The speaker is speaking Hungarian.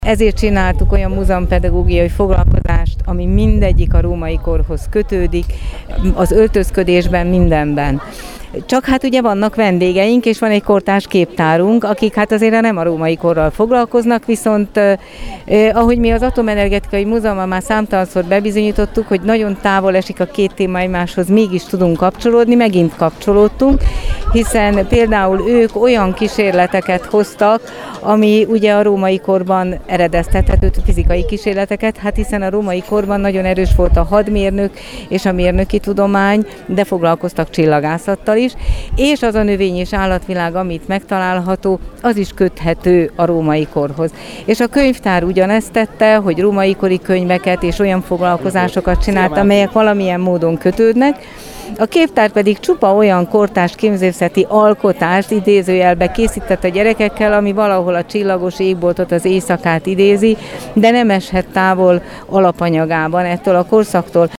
Ezért csináltuk olyan múzeumpedagógiai foglalkozást, ami mindegyik a római korhoz kötődik, az öltözködésben, mindenben. Csak hát ugye vannak vendégeink, és van egy kortárs képtárunk, akik hát azért nem a római korral foglalkoznak, viszont ahogy mi az Atomenergetikai Múzeumban már számtalanszor bebizonyítottuk, hogy nagyon távol esik a két téma egymáshoz, mégis tudunk kapcsolódni, megint kapcsolódtunk, hiszen például ők olyan kísérleteket hoztak, ami ugye a római korban eredeztethető, fizikai kísérleteket, hát hiszen a római korban nagyon erős volt a hadmérnök és a mérnöki tudomány, de foglalkoztak csillagászattal is, és az a növény- és állatvilág, amit megtalálható, az is köthető a római korhoz. És a könyvtár ugyanezt tette, hogy római kori könyveket és olyan foglalkozásokat csinált, amelyek valamilyen módon kötődnek. A képtár pedig csupa olyan kortárs képzőművészeti alkotást idézőjelbe készített a gyerekekkel, ami valahol a csillagos égboltot, az éjszakát idézi, de nem eshet távol alapanyagában ettől a korszaktól.